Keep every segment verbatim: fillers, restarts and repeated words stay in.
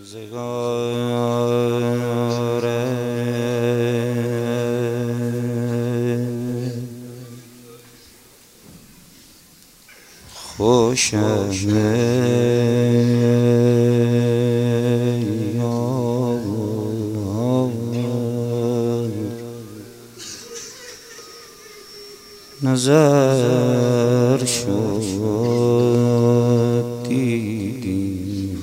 روزگار خوشم نظر شد دیدی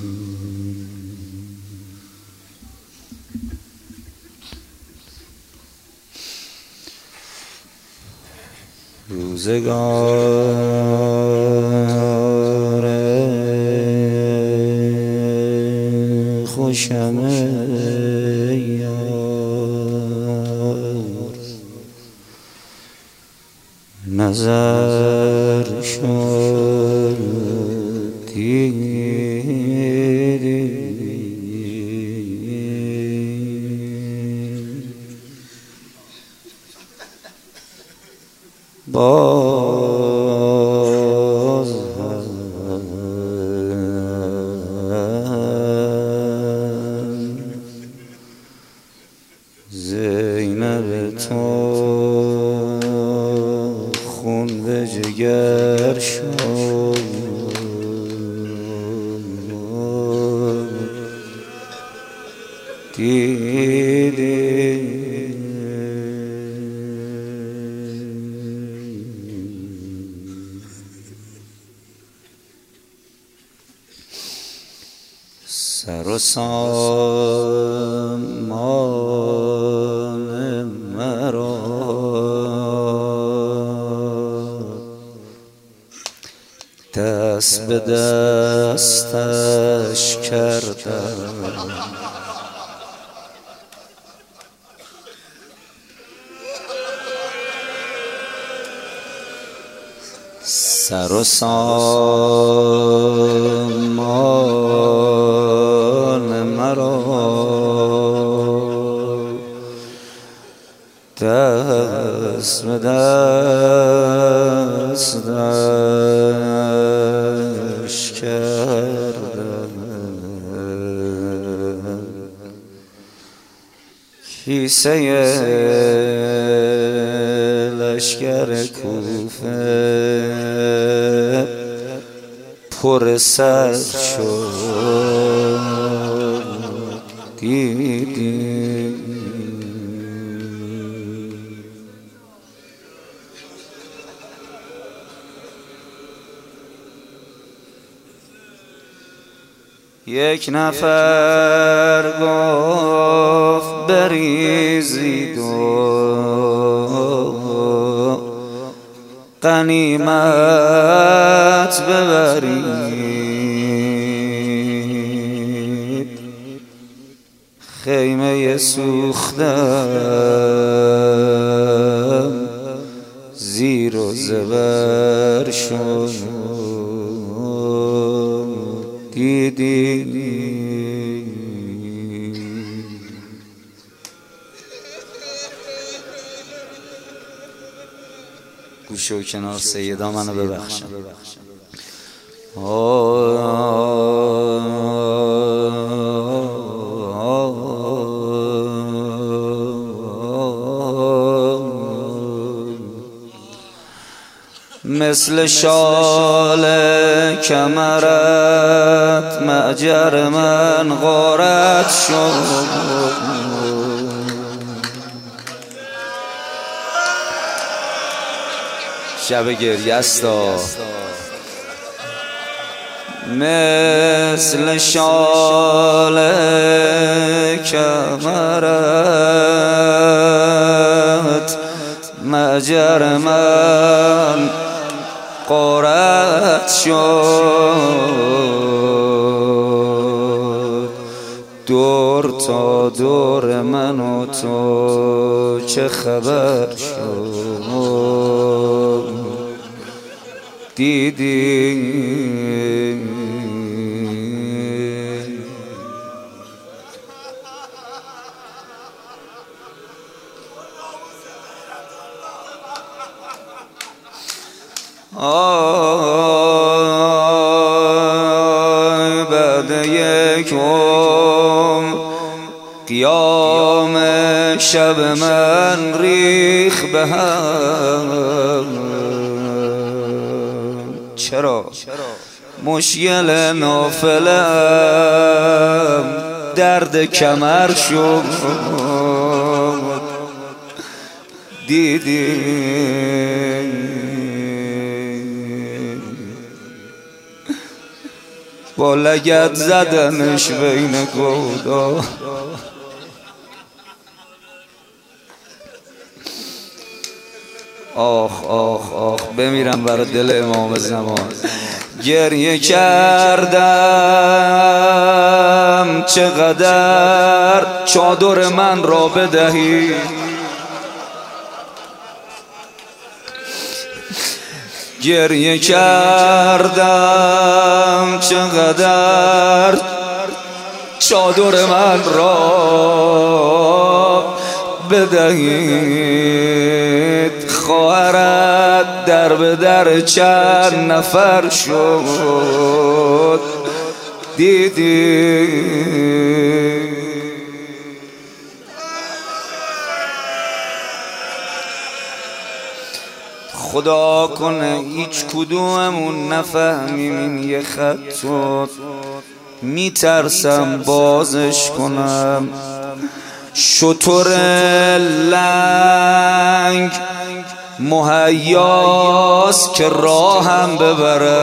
روزگار خوشم نظر شد دیدی باز زینب تو خون به جگر شد دیدی سر و سامان مرا دست به دستش کردم سر و سامان مرا دست به دستش کردم کیسه لشکر کوفه پر سر شد دیدی یک نفر گفت بریزید و غنیمت ببرید خیمه سوختم زیر و زبر شد دیدی گوشه و کنار سیدا منو ببخشن مثل شال کمرت معجر من غارت شد شب گریه است مثل شال کمرت معجر من غارت شد دور تا دور من و تو چه خبر شد دیدی آی بعد یک کم قیام شب من ریخ به هم. چرا؟ مشکل نافلم درد کمر شد دیدی با لگد زدنش بین گودا. آخ آخ آخ بمیرم برای دل امام زمان. گریه کردم چقدر چادر من را بدهی، گریه کردم چقدر چادر من را بدهید. خواهرت در به در چند نفر شد دیدی. خدا کنه هیچ کدوممون نفهمیم این یه خطو، میترسم بازش کنم. شتر لنگ مهیاست که راهم ببره.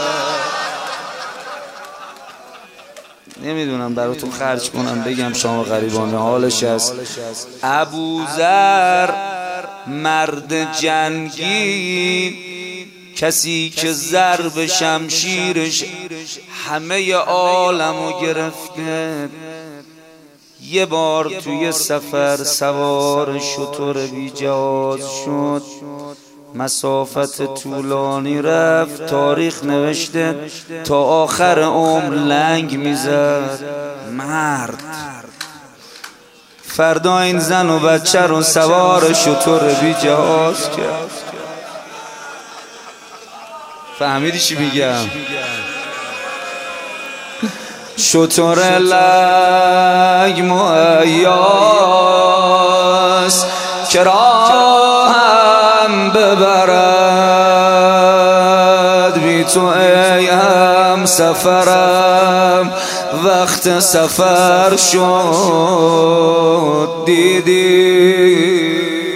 نمیدونم براتون خرج کنم بگم شما غریبانه حالش هست. ابوذر مرد جنگی، کسی که ضرب شمشیرش همه عالمو گرفته، یه بار توی سفر سوار شتر بی جهاز شد، مسافت طولانی رفت، تاریخ نوشته تا آخر عمر لنگ میزد. مرد فردا این زن و بچه رو سوار شتر بی جهاز کرد. فهمیدی چی میگم؟ شتر لنگ مهیاست که راهم ببرد، بی تو ای هم سفرم وقت سفر شد دیدی.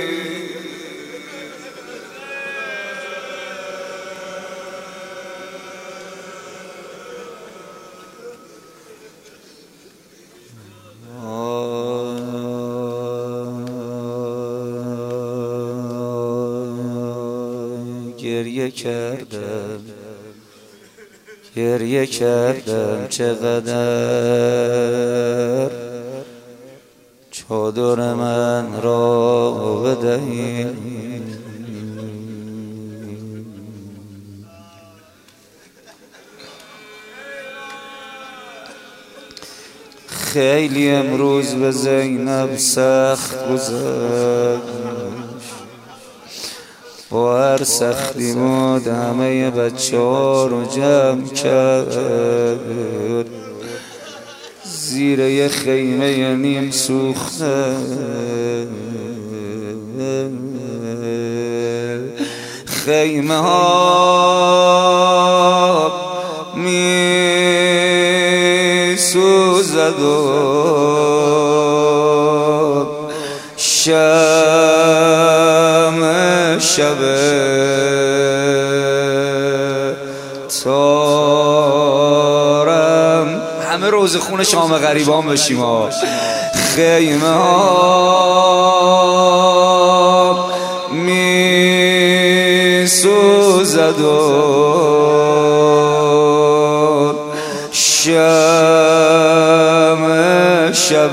گریه کردم گریه کردم چقدر چادر من را بدهی. خیلی امروز به زینب سخت گذشت، با هر سختی بود همه بچه ها رو جمع کرد زیر یه خیمه نیم سوخته. خیمه ها می سوزد و شمع شب تارم. همه روز خون شام غریبان بشیم ها. خیمه ها می سوزد و شمع شب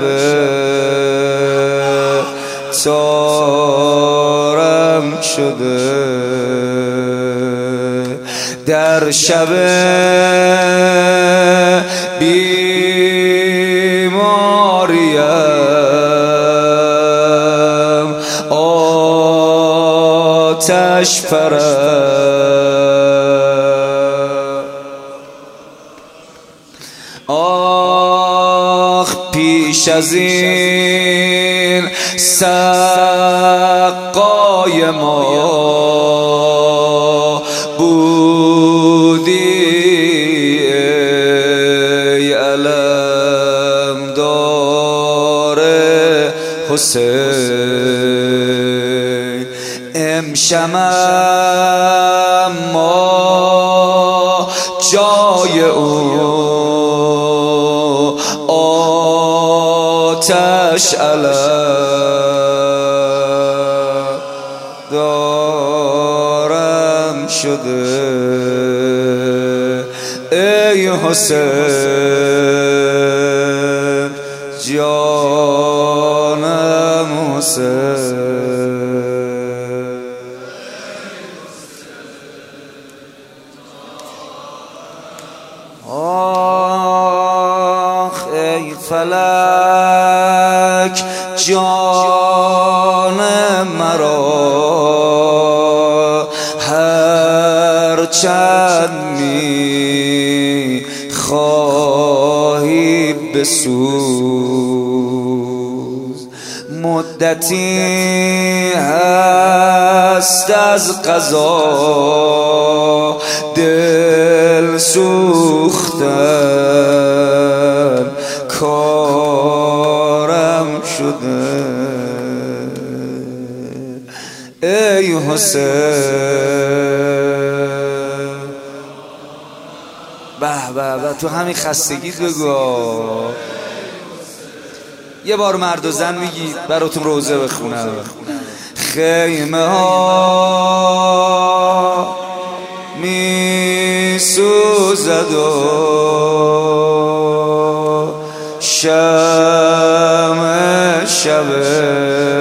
تارم شده. در شب بیماریم آتش پرست، بیش از این سقای ما بودی ای علم دار حسین. امشب ما جای او آتش علم دارم شده ای حسین جانم حسین. آخ ای فلک جان مرا هر چند می خواهی بسوز. مدتی هست از قضا دل سوختن کارم شده ای حسین. به به به تو همین خستگی بگو. یه بار مرد و زن میگید براتون روزه بخونم. خیمه ها می سوزد و شمع شبه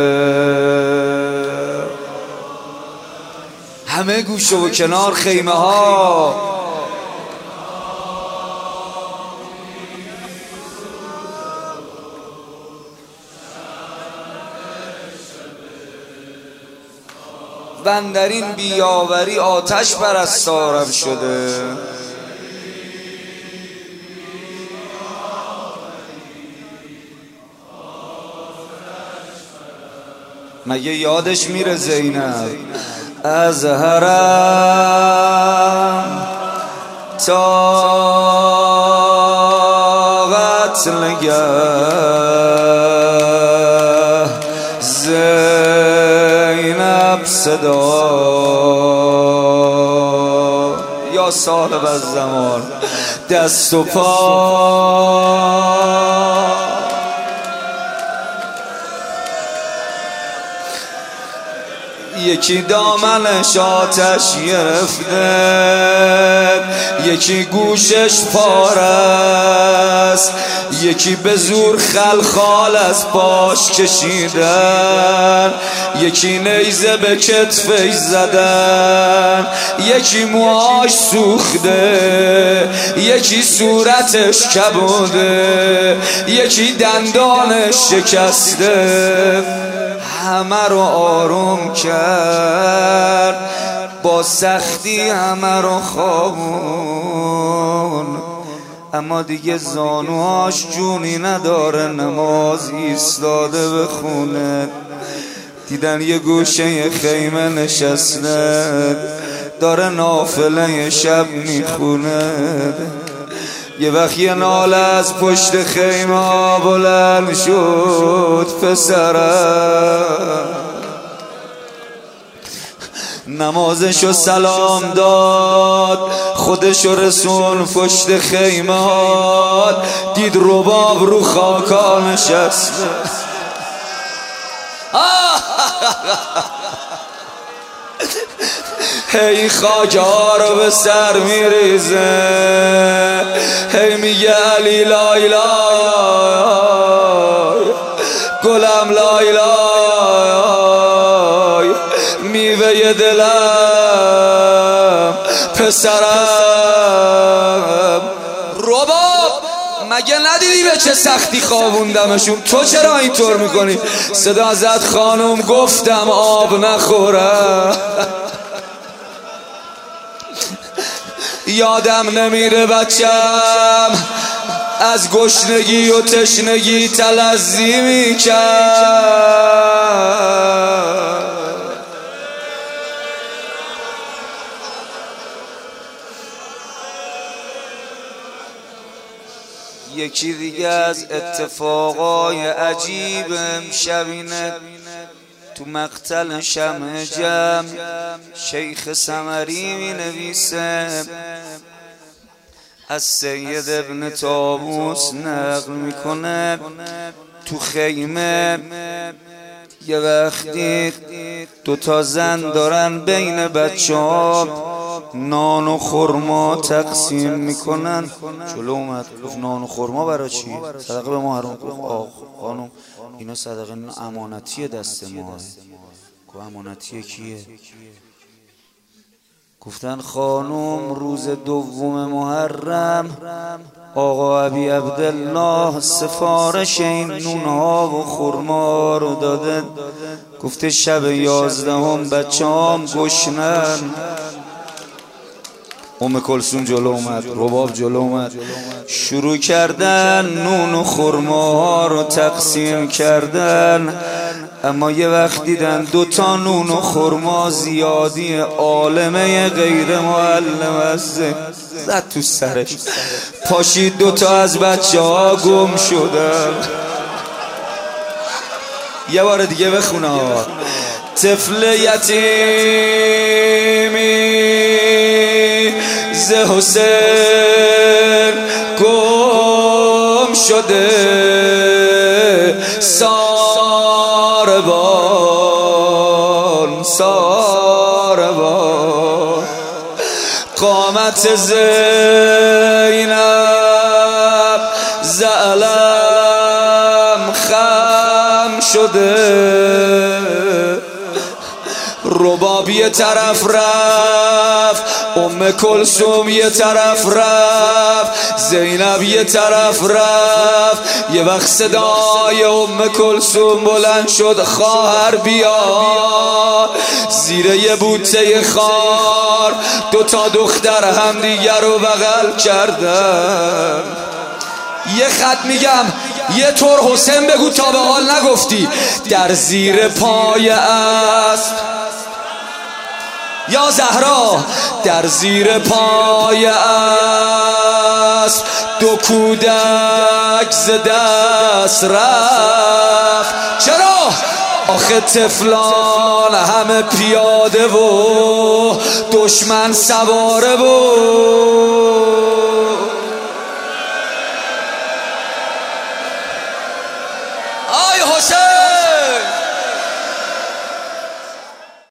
همه گوشه و کنار خیمه ها من در این بیاوری آتش پرستارم شده. مگه یادش میره زینب از حرم تا قتلگه زینب صدا یا صاحب الزمان دست و پا یکی دامنش آتش گرفته یکی گوشش پاره است یکی به زور خلخال از پاش کشیدن یکی نیزه به کتفش زدن یکی موهاش سوخته یکی صورتش کبوده یکی دندانش شکسته. همه رو آروم کرد با سختی همه رو خوابون اما دیگه زانوهاش جونی نداره نماز ایستاده بخونه. دیدن یه گوشه خیمه نشسته داره نافله شب میخونه. یه وقت یه ناله از پشت خیمه بلند شد پسرم نمازشو سلام داد خودشو رسون پشت خیمه دید رباب رو خاکا نشسته. هی خاکا رو به سر میریزه هی میگه علی لای لای گلم لای لای میوه دلم پسرم. رباب مگه ندیدی به چه سختی خوابوندمشون تو چرا اینطور میکنی؟ صدا زد خانم گفتم آب نخورم. یادم نمیره بچم از گشنگی و تشنگی تلذی میکرد. یکی دیگه از اتفاقای عجیب امشب اینه، تو مقتل شمع جمع شیخ سمری می نویسه، از سید ابن طاووس نقل میکنه تو خیمه یه وقتی دوتا زن دارن بین بچه ها نان و خرما تقسیم میکنن. جلو اومد گفت نان و خرما برای چی؟ صدقه به ما حرام. گفت آخ خانم اینا صدقه امانتی دست ما. گفت امانتی کیه؟ گفتن خانم روز دوم محرم آقا ابی عبدالله سفارش این نونها و خرما رو داده. گفته شب یازدهم بچه هم گشنن. ام کلثوم جلو اومد، رباب جلو اومد، شروع کردن نون و خرما رو تقسیم کردن. اما یه وقت دیدن دوتا نون و خرما زیادی، عالمه غیر معلم است زد تو سرش، پاشید دوتا از بچه ها گم شدن. یه بار دیگه بخونه. طفل یتیمی ز حسین گم شده، ساربان ساربان قامت زینب زعلم خم شده. رباب یه طرف رفت، ام کلثوم یه طرف رفت، زینب یه طرف رفت. یه وقت صدای ام کلثوم بلند شد خواهر بیا. زیر یه بوته خار دوتا دختر هم دیگر رو بغل کردن. یه خط میگم یه طور حسین بگو تا به حال نگفتی. در زیر پای اسب یا زهرا، در زیر پای اسب دو کودک ز دست رفت. چرا؟ آخه طفلان همه پیاده و دشمن سواره و آی حسین